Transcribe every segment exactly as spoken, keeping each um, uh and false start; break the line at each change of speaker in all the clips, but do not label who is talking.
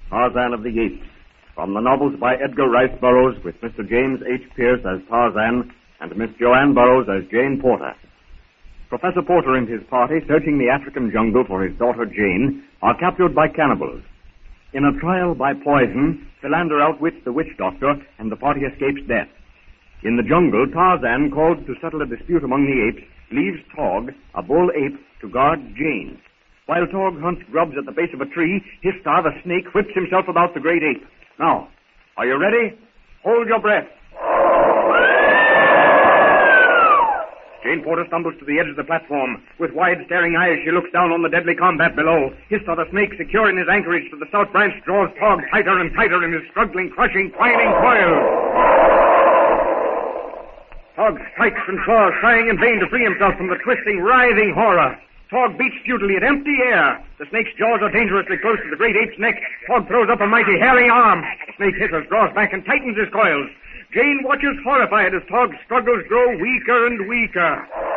Tarzan of the Apes, from the novels by Edgar Rice Burroughs with Mister James H. Pierce as Tarzan and Miss Joanne Burroughs as Jane Porter. Professor Porter and his party, searching the African jungle for his daughter Jane, are captured by cannibals. In a trial by poison, Philander outwits the witch doctor and the party escapes death. In the jungle, Tarzan, called to settle a dispute among the apes, leaves Tog, a bull ape, to guard Jane. While Tog hunts grubs at the base of a tree, Histar, the snake, whips himself about the great ape. Now, are you ready? Hold your breath. Jane Porter stumbles to the edge of the platform. With wide, staring eyes, she looks down on the deadly combat below. Histar, the snake, secure in his anchorage to the stout branch, draws Tog tighter and tighter in his struggling, crushing, twining coils. Tog strikes and claws, trying in vain to free himself from the twisting, writhing horror. Tog beats futilely at empty air. The snake's jaws are dangerously close to the great ape's neck. Tog throws up a mighty, hairy arm. The snake hisses, draws back, and tightens his coils. Jane watches horrified as Tog's struggles grow weaker and weaker.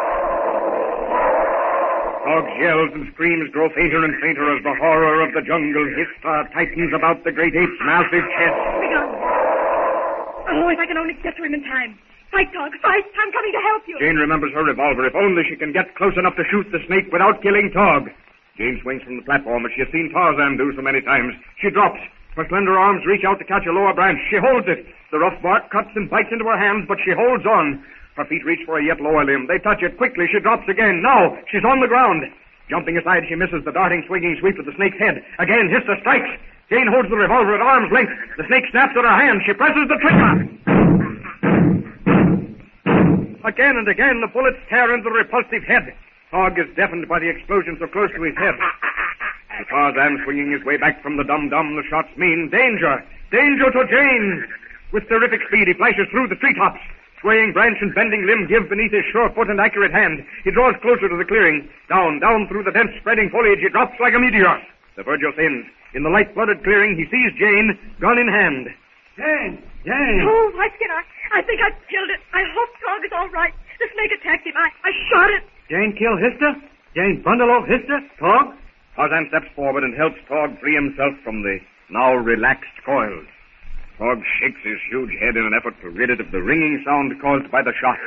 Tog's yells and screams grow fainter and fainter as the horror of the jungle Histar tightens about the great ape's massive chest.
Oh, if I can only get to him in time. Fight, Tog, fight! I'm coming to help you!
Jane remembers her revolver. If only she can get close enough to shoot the snake without killing Tog. Jane swings from the platform as she has seen Tarzan do so many times. She drops. Her slender arms reach out to catch a lower branch. She holds it. The rough bark cuts and bites into her hands, but she holds on. Her feet reach for a yet lower limb. They touch it. Quickly, she drops again. Now, she's on the ground. Jumping aside, she misses the darting, swinging sweep of the snake's head. Again, Histar strikes. Jane holds the revolver at arm's length. The snake snaps at her hand. She presses the trigger. Again and again, the bullets tear into the repulsive head. Tog is deafened by the explosion so close to his head. The Tarzan swinging his way back from the dum-dum, the shots mean danger. Danger to Jane. With terrific speed, he flashes through the treetops. Swaying branch and bending limb give beneath his sure foot and accurate hand. He draws closer to the clearing. Down, down through the dense spreading foliage, he drops like a meteor. The Virgil thins. In the light-flooded clearing, he sees Jane, gun in hand.
Jane! Jane!
Oh, Whiteskin, I, I think I've killed it. I hope Tog is all right. The snake attacked him. I, I shot it.
Jane kill Histar? Jane bundle off Histar? Tog?
Tarzan steps forward and helps Tog free himself from the now relaxed coils. Tog shakes his huge head in an effort to rid it of the ringing sound caused by the shot.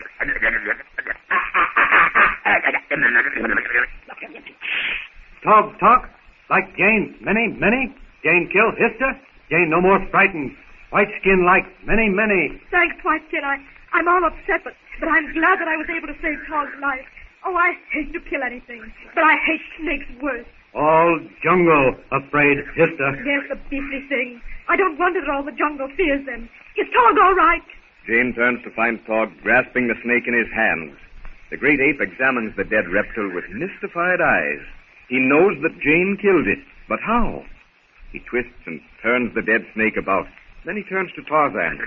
Tog talk? Like Jane many, many? Jane kill Histar? Jane no more frightened. White skin like many, many.
Thanks, Whiteskin. I, I'm all upset, but, but I'm glad that I was able to save Tog's life. Oh, I hate to kill anything, but I hate snakes worse.
All jungle afraid Histar.
Yes, the beastly thing. I don't wonder that all the jungle fears them. Is Tog all right?
Jane turns to find Tog grasping the snake in his hands. The great ape examines the dead reptile with mystified eyes. He knows that Jane killed it, but how? He twists and turns the dead snake about. Then he turns to Tarzan.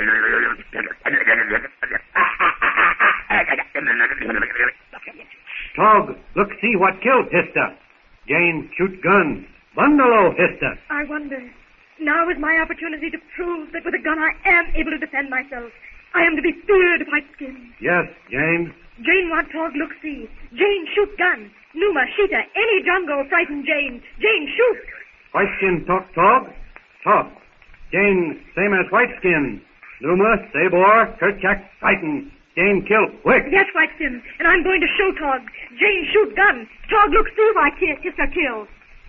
Tog, look, see what killed Histar. Jane shoot gun. Bundle Histar.
I wonder. Now is my opportunity to prove that with a gun I am able to defend myself. I am to be feared, Whiteskin.
Yes, Jane.
Jane want Tog look see. Jane shoot gun. Numa, Sheeta, any jungle frighten Jane. Jane shoot.
Whiteskin talk Tog? Talk. Jane same as Whiteskin. Numa, Sabor, Kerchak, frighten. Jane kill quick.
Yes, Whiteskin, and I'm going to show Tog. Jane shoot gun. Tog look see why Histar kill.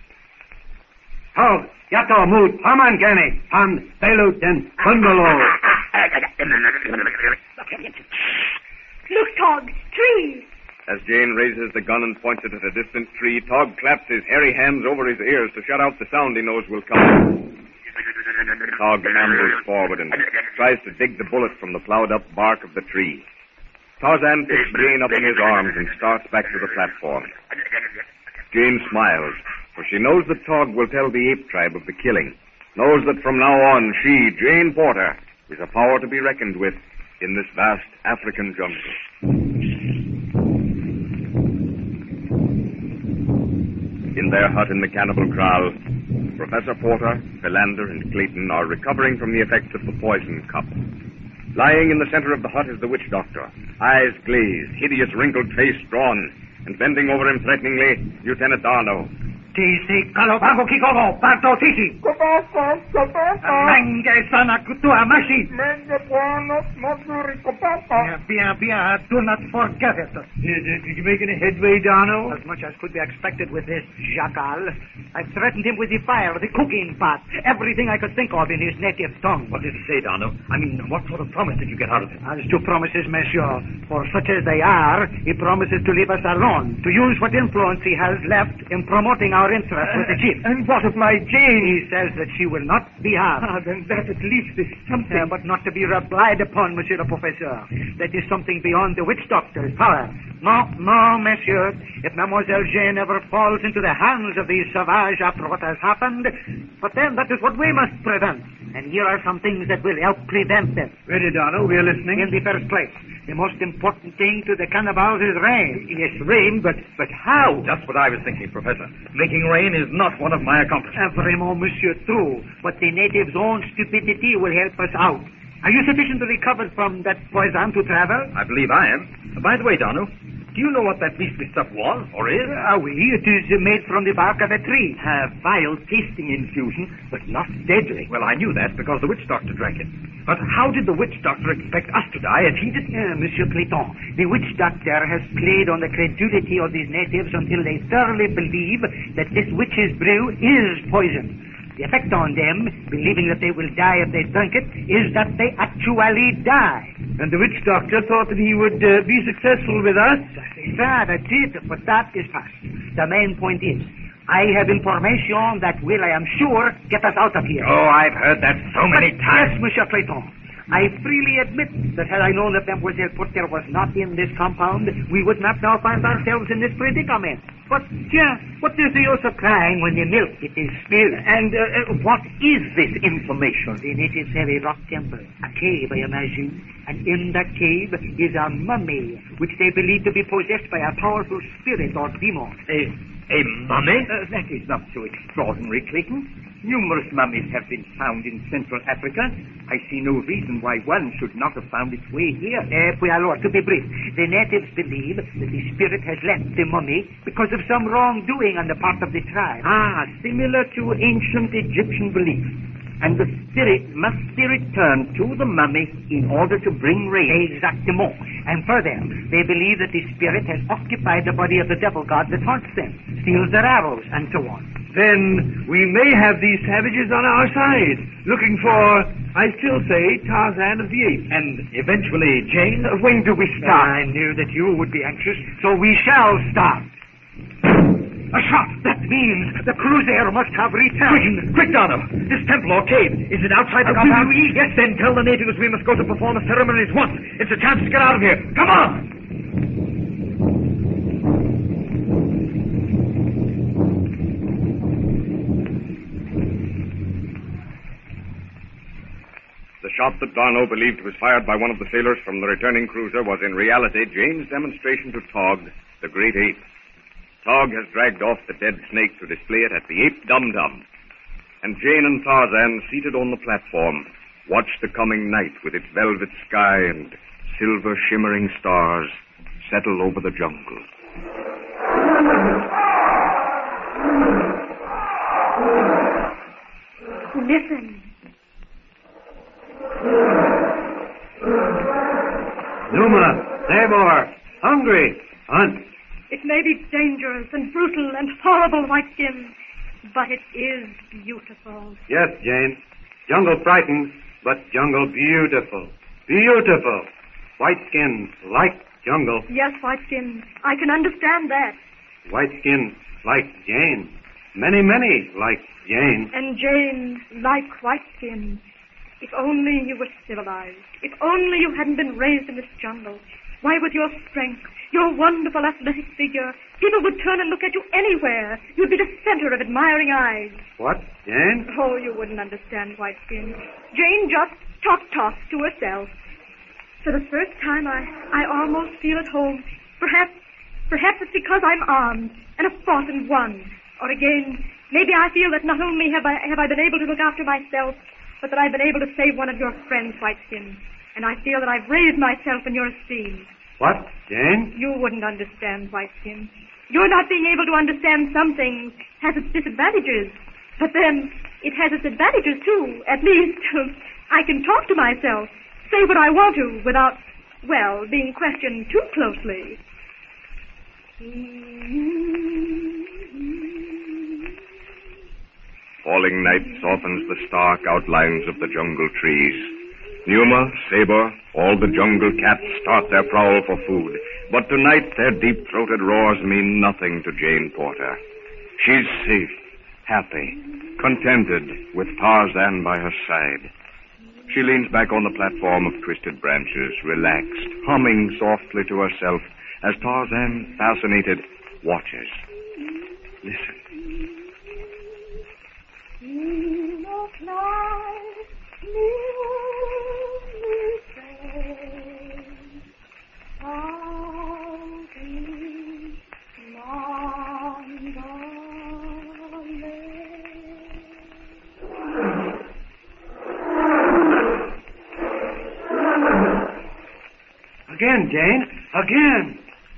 Tog, yato mood, Haman Gani, Han, Belu, Den, Bungalow.
Look, Tog, tree.
As Jane raises the gun and points it at a distant tree, Tog claps his hairy hands over his ears to shut out the sound he knows will come. Tog ambles forward and tries to dig the bullet from the plowed-up bark of the tree. Tarzan picks Jane up in his arms and starts back to the platform. Jane smiles, for she knows that Tog will tell the ape tribe of the killing, knows that from now on she, Jane Porter, is a power to be reckoned with in this vast African jungle. In their hut in the cannibal kraal, Professor Porter, Philander, and Clayton are recovering from the effects of the poison cup. Lying in the center of the hut is the witch doctor, eyes glazed, hideous wrinkled face drawn, and bending over him threateningly, Lieutenant Darno.
Tisi Kalobango Kikogo, Barto Tisi.
Kopapa, kopapa.
Mange sana kutua mashi.
Menge buono, maduri kopapa.
Bien, bien, do not forget it.
Did, did you make any headway, Darno?
As much as could be expected with this jackal. I threatened him with the fire, the cooking pot, everything I could think of in his native tongue.
What did he say, Darno? I mean, what sort of promise did you get out of him?
As to promises, monsieur, for such as they are, he promises to leave us alone, to use what influence he has left in promoting our interests with the chief.
And what of my Jane?
He says that she will not be harmed.
Ah, then that at least is something.
Uh, but not to be relied upon, monsieur le professeur. That is something beyond the witch doctor's power. No, no, monsieur. If Mademoiselle Jane ever falls into the hands of these savages after what has happened, but then that is what we must prevent. And here are some things that will help prevent them.
Ready, Darno, we are listening.
In the first place, the most important thing to the cannibals is rain.
Yes, rain, but but how? Just what I was thinking, Professor. Making rain is not one of my accomplishments.
Vraiment, monsieur, true. But the natives' own stupidity will help us out. Are you sufficiently recovered from that poison to travel?
I believe I am. By the way, Darno, do you know what that beastly stuff was, or is?
Ah, oui, it is uh, made from the bark of a tree.
A vile tasting infusion, but not deadly. Well, I knew that because the witch doctor drank it. But how did the witch doctor expect us to die if he didn't?
Uh, Monsieur Clayton, the witch doctor has played on the credulity of these natives until they thoroughly believe that this witch's brew is poison. The effect on them, believing that they will die if they drink it, is that they actually die.
And the witch doctor thought that he would uh, be successful with us?
That, that's it, but that is past. The main point is, I have information that will, I am sure, get us out of here.
Oh, I've heard that so many
but,
times.
Yes, Monsieur Clayton. I freely admit that had I known that Mademoiselle Porter was not in this compound, we would not now find ourselves in this predicament. But, yeah, what is the use of crying when the milk it is spilled?
And uh, uh, what is this information?
The natives have a rock temple, a cave, I imagine, and in that cave is a mummy, which they believe to be possessed by a powerful spirit or demon.
A, a mummy? Uh, that is not so extraordinary, Clayton. Numerous mummies have been found in Central Africa. I see no reason why one should not have found its way here.
Eh, puis alors, to be brief, the natives believe that the spirit has left the mummy because of some wrongdoing on the part of the tribe.
Ah, similar to ancient Egyptian belief. And the spirit must be returned to the mummy in order to bring rain.
Exactement. And further, they believe that the spirit has occupied the body of the devil god that haunts them, steals their arrows, and so on.
Then we may have these savages on our side, looking for, I still say, Tarzan of the Apes. And eventually, Jane, when do we start?
I knew that you would be anxious, so we shall start. A shot! That means the cruiser must have returned.
Quick, quick, Darno! This temple or cave, is it outside the
Uh,
compound?
oui, oui.
Yes, then tell the natives we must go to perform the ceremonies once. It's a chance to get out of here. Come on!
The shot that Darno believed was fired by one of the sailors from the returning cruiser was in reality Jane's demonstration to Tog, the great ape. Tog has dragged off the dead snake to display it at the Ape Dum Dum. And Jane and Tarzan, seated on the platform, watch the coming night with its velvet sky and silver shimmering stars settle over the jungle.
Listen.
Numa, Sabor, hungry, hunt.
It may be dangerous and brutal and horrible, Whiteskin, but it is beautiful.
Yes, Jane. Jungle frightens, but jungle beautiful. Beautiful. White skin, like jungle.
Yes, Whiteskin, I can understand that.
White skin, like Jane. Many, many like Jane.
And Jane, like Whiteskin. If only you were civilized. If only you hadn't been raised in this jungle. Why, with your strength, your wonderful athletic figure, people would turn and look at you anywhere. You'd be the center of admiring eyes.
What, Jane?
Oh, you wouldn't understand, Whiteskin. Jane just talk-talks to herself. For the first time, I, I almost feel at home. Perhaps, perhaps it's because I'm armed and have fought and won. Or again, maybe I feel that not only have I, have I been able to look after myself, but that I've been able to save one of your friends, Whiteskin. And I feel that I've raised myself in your esteem.
What, Jane?
You wouldn't understand, Whiteskin. Your not being able to understand some things has its disadvantages. But then, it has its advantages, too. At least, I can talk to myself, say what I want to, without, well, being questioned too closely.
Falling night softens the stark outlines of the jungle trees. Numa, Saber, all the jungle cats start their prowl for food. But tonight their deep-throated roars mean nothing to Jane Porter. She's safe, happy, contented with Tarzan by her side. She leans back on the platform of twisted branches, relaxed, humming softly to herself as Tarzan, fascinated, watches. Listen.
Again, Jane. Again.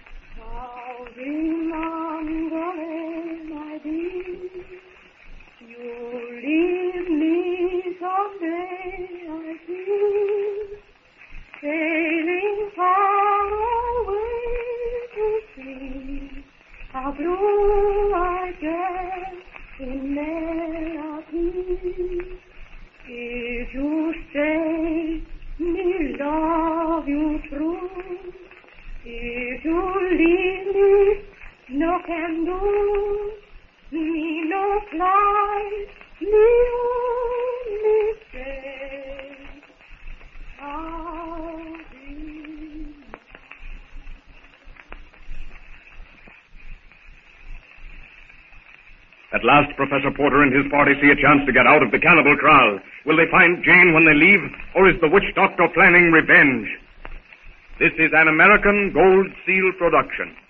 Sailing far away to sea, how blue I get in melody. If you stay, me love you true. If you leave me, no can do. Me no fly, me only stay.
At last, Professor Porter and his party see a chance to get out of the cannibal kraal. Will they find Jane when they leave, or is the witch doctor planning revenge? This is an American Gold Seal production.